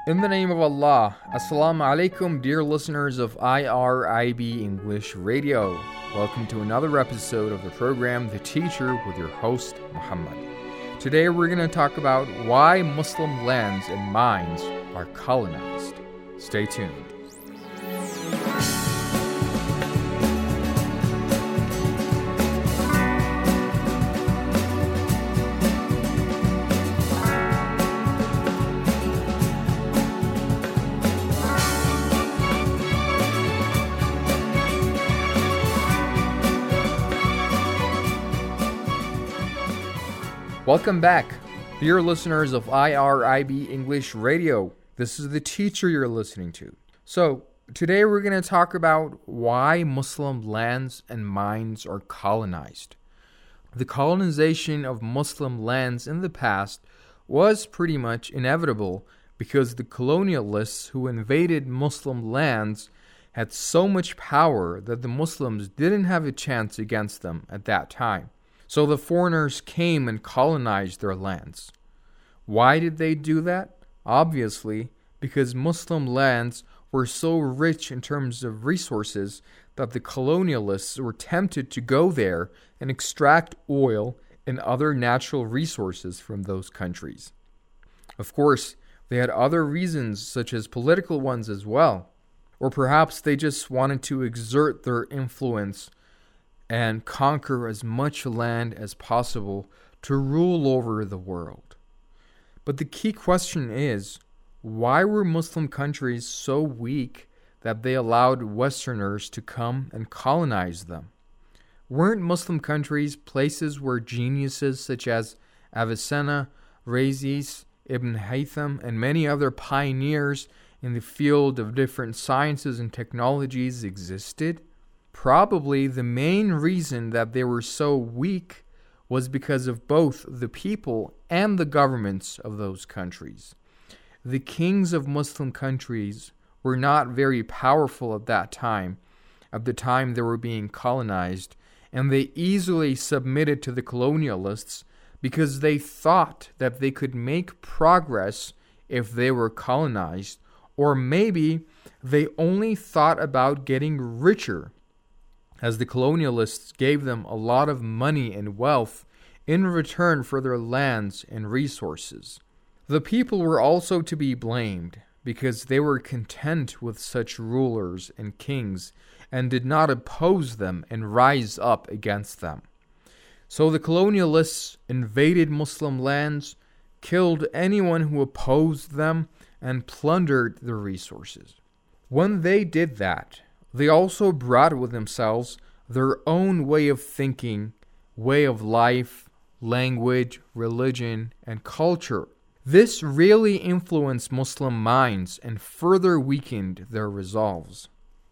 In the name of Allah, Assalamu alaikum, dear listeners of IRIB English Radio. Welcome to another episode of the program, The Teacher, with your host, Muhammad. Today we're going to talk about why Muslim lands and minds are colonized. Stay tuned. Welcome back, dear listeners of IRIB English Radio. This is the teacher you're listening to. So, today we're going to talk about why Muslim lands and minds are colonized. The colonization of Muslim lands in the past was pretty much inevitable because the colonialists who invaded Muslim lands had so much power that the Muslims didn't have a chance against them at that time. So the foreigners came and colonized their lands. Why did they do that? Obviously, because Muslim lands were so rich in terms of resources that the colonialists were tempted to go there and extract oil and other natural resources from those countries. Of course, they had other reasons, such as political ones as well. Or perhaps they just wanted to exert their influence and conquer as much land as possible to rule over the world. But the key question is, why were Muslim countries so weak that they allowed Westerners to come and colonize them? Weren't Muslim countries places where geniuses such as Avicenna, Rhazes, Ibn Haytham, and many other pioneers in the field of different sciences and technologies existed? Probably the main reason that they were so weak was because of both the people and the governments of those countries. The kings of Muslim countries were not very powerful at the time they were being colonized, and they easily submitted to the colonialists because they thought that they could make progress if they were colonized, or maybe they only thought about getting richer, as the colonialists gave them a lot of money and wealth in return for their lands and resources. The people were also to be blamed because they were content with such rulers and kings and did not oppose them and rise up against them. So the colonialists invaded Muslim lands, killed anyone who opposed them, and plundered their resources. When they did that, they also brought with themselves their own way of thinking, way of life, language, religion, and culture. This really influenced Muslim minds and further weakened their resolves.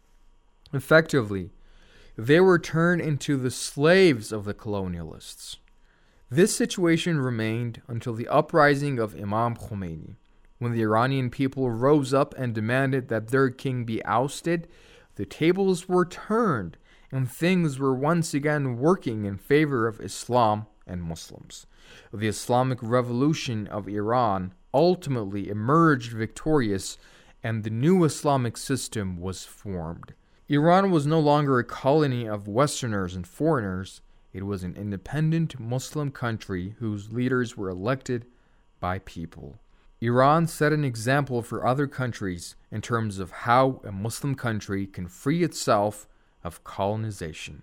Effectively, they were turned into the slaves of the colonialists. This situation remained until the uprising of Imam Khomeini, when the Iranian people rose up and demanded that their king be ousted. The tables were turned, and things were once again working in favor of Islam and Muslims. The Islamic Revolution of Iran ultimately emerged victorious, and the new Islamic system was formed. Iran was no longer a colony of Westerners and foreigners. It was an independent Muslim country whose leaders were elected by people. Iran set an example for other countries in terms of how a Muslim country can free itself of colonization.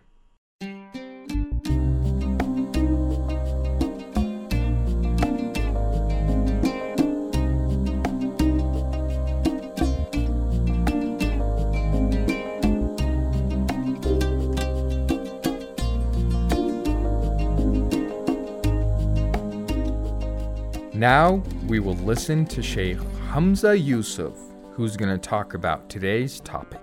Now we will listen to Sheikh Hamza Yusuf, who's going to talk about today's topic.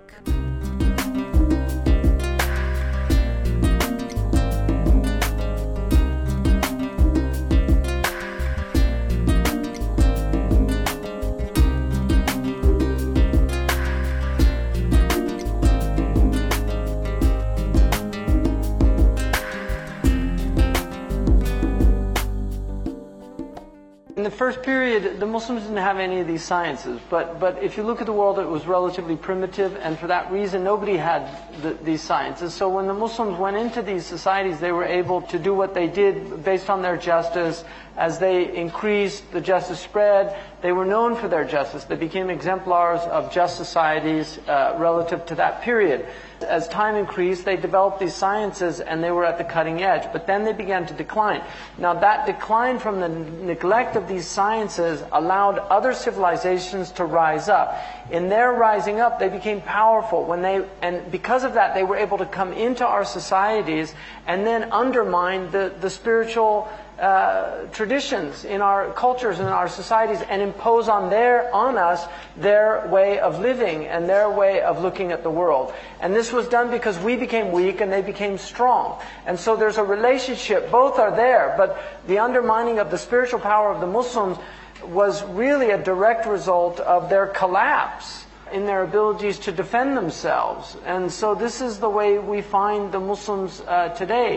first period, the Muslims didn't have any of these sciences. But if you look at the world, it was relatively primitive, and for that reason, nobody had these sciences. So when the Muslims went into these societies, they were able to do what they did based on their justice. As they increased, the justice spread. They were known for their justice. They became exemplars of just societies relative to that period. As time increased, they developed these sciences and they were at the cutting edge. But then they began to decline. Now that decline from the neglect of these sciences allowed other civilizations to rise up. In their rising up, they became powerful. And because of that, they were able to come into our societies and then undermine the spiritual traditions in our cultures and in our societies and impose on us their way of living and their way of looking at the world. And this was done because we became weak and they became strong. And so there's a relationship. Both are there, but the undermining of the spiritual power of the Muslims was really a direct result of their collapse in their abilities to defend themselves. And so this is the way we find the Muslims today.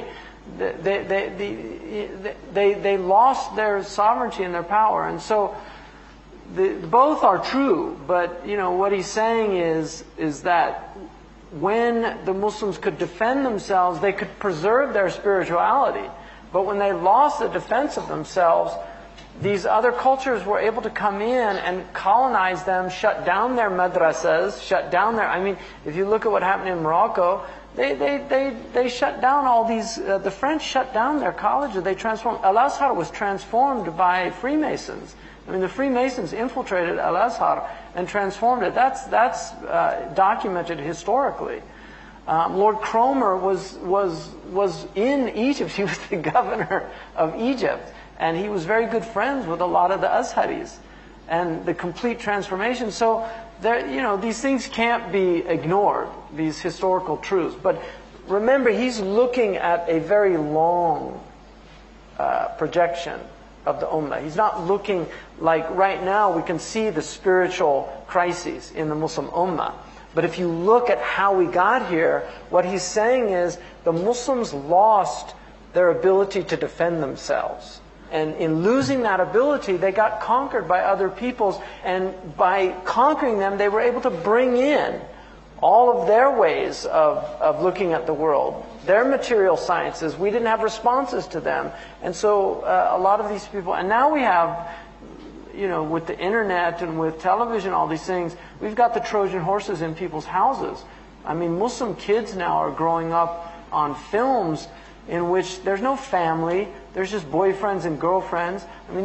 They lost their sovereignty and their power, and so both are true. But what he's saying is that when the Muslims could defend themselves, they could preserve their spirituality. But when they lost the defense of themselves, these other cultures were able to come in and colonize them, shut down their madrasas, if you look at what happened in Morocco, they shut down all these, the French shut down their colleges, they transformed, Al-Azhar was transformed by Freemasons. The Freemasons infiltrated Al-Azhar and transformed it. That's documented historically. Lord Cromer was in Egypt, he was the governor of Egypt. And he was very good friends with a lot of the Azharis and the complete transformation. So these things can't be ignored, these historical truths. But remember, he's looking at a very long projection of the Ummah. He's not looking like right now we can see the spiritual crises in the Muslim Ummah. But if you look at how we got here, what he's saying is the Muslims lost their ability to defend themselves. And in losing that ability, they got conquered by other peoples. And by conquering them, they were able to bring in all of their ways of looking at the world. Their material sciences, we didn't have responses to them. And so a lot of these people, and now we have, with the internet and with television, all these things, we've got the Trojan horses in people's houses. Muslim kids now are growing up on films in which there's no family, there's just boyfriends and girlfriends.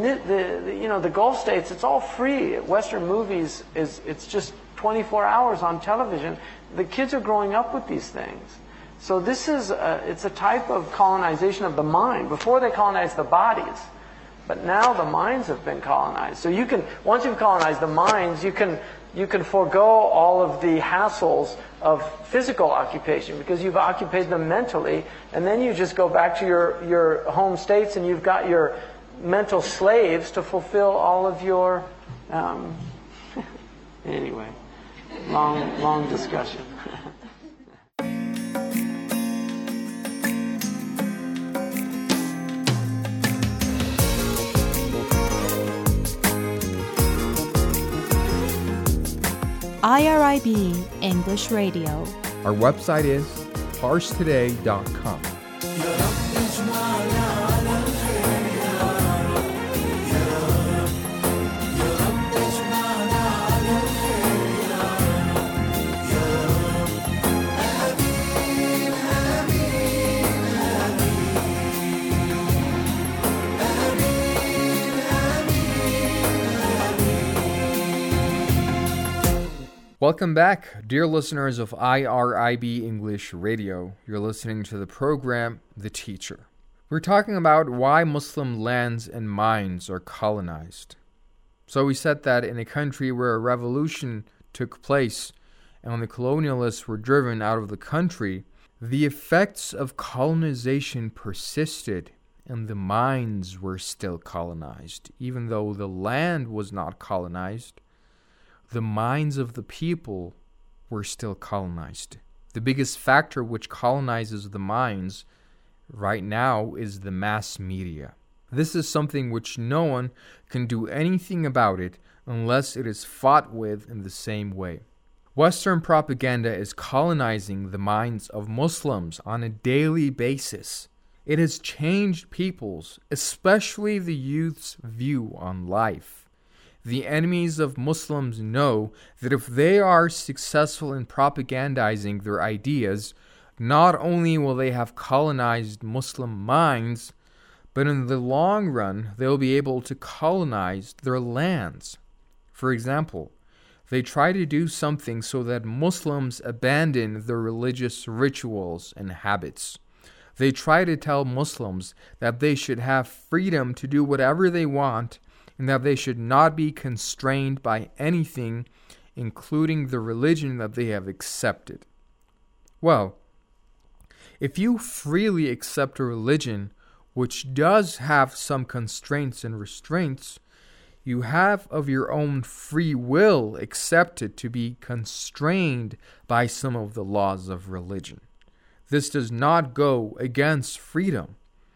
The Gulf states, it's all free. Western movies, it's just 24 hours on television. The kids are growing up with these things. So this is, it's a type of colonization of the mind. Before they colonized the bodies, but now the minds have been colonized. So once you've colonized the minds, you can forego all of the hassles of physical occupation because you've occupied them mentally, and then you just go back to your home states and you've got your mental slaves to fulfill all of your anyway, long discussion. IRIB English Radio. Our website is parstoday.com. Welcome back, dear listeners of IRIB English Radio. You're listening to the program, The Teacher. We're talking about why Muslim lands and minds are colonized. So we said that in a country where a revolution took place and when the colonialists were driven out of the country, the effects of colonization persisted and the minds were still colonized. Even though the land was not colonized, the minds of the people were still colonized. The biggest factor which colonizes the minds right now is the mass media. This is something which no one can do anything about it unless it is fought with in the same way. Western propaganda is colonizing the minds of Muslims on a daily basis. It has changed people's, especially the youth's, view on life. The enemies of Muslims know that if they are successful in propagandizing their ideas, not only will they have colonized Muslim minds, but in the long run, they'll be able to colonize their lands. For example, they try to do something so that Muslims abandon their religious rituals and habits. They try to tell Muslims that they should have freedom to do whatever they want and that they should not be constrained by anything, including the religion that they have accepted. Well, if you freely accept a religion which does have some constraints and restraints, you have of your own free will accepted to be constrained by some of the laws of religion. This does not go against freedom.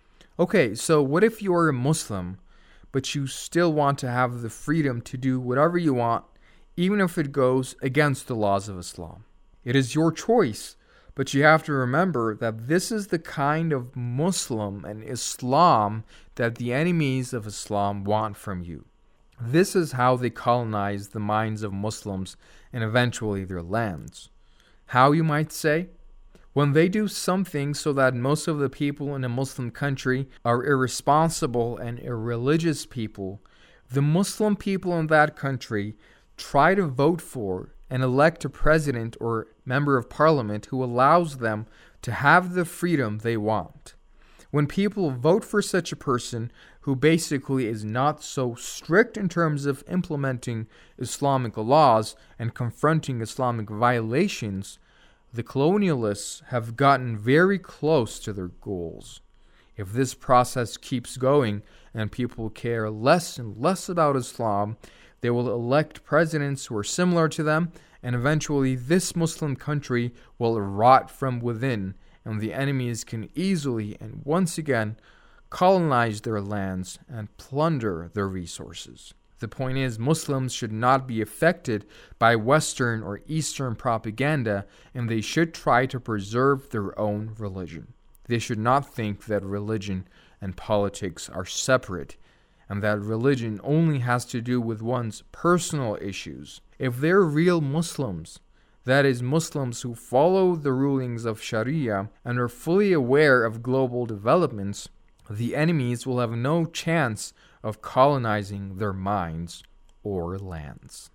Okay, so what if you are a Muslim, but you still want to have the freedom to do whatever you want, even if it goes against the laws of Islam? It is your choice, but you have to remember that this is the kind of Muslim and Islam that the enemies of Islam want from you. This is how they colonize the minds of Muslims and eventually their lands. How, you might say? When they do something so that most of the people in a Muslim country are irresponsible and irreligious people, the Muslim people in that country try to vote for and elect a president or member of parliament who allows them to have the freedom they want. When people vote for such a person who basically is not so strict in terms of implementing Islamic laws and confronting Islamic violations, the colonialists have gotten very close to their goals. If this process keeps going and people care less and less about Islam, they will elect presidents who are similar to them, and eventually this Muslim country will rot from within, and the enemies can easily and once again colonize their lands and plunder their resources. The point is, Muslims should not be affected by Western or Eastern propaganda, and they should try to preserve their own religion. They should not think that religion and politics are separate, and that religion only has to do with one's personal issues. If they're real Muslims, that is, Muslims who follow the rulings of Sharia and are fully aware of global developments, the enemies will have no chance of colonizing their minds or lands.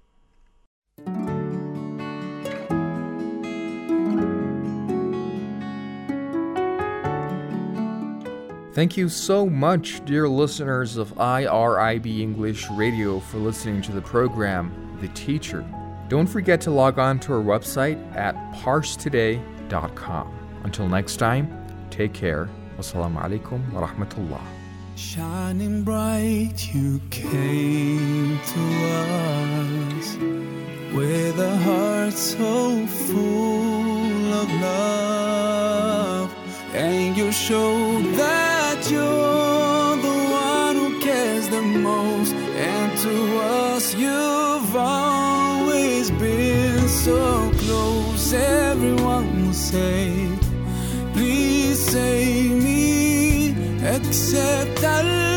Thank you so much, dear listeners of IRIB English Radio, for listening to the program, The Teacher. Don't forget to log on to our website at parstoday.com. Until next time, take care. Wassalamu alaikum wa rahmatullah. Shining bright, you came to us with a heart so full of love, and you showed that you're the one who cares the most, and to us you've always been so close. Everyone will say, please save me, accept Allah.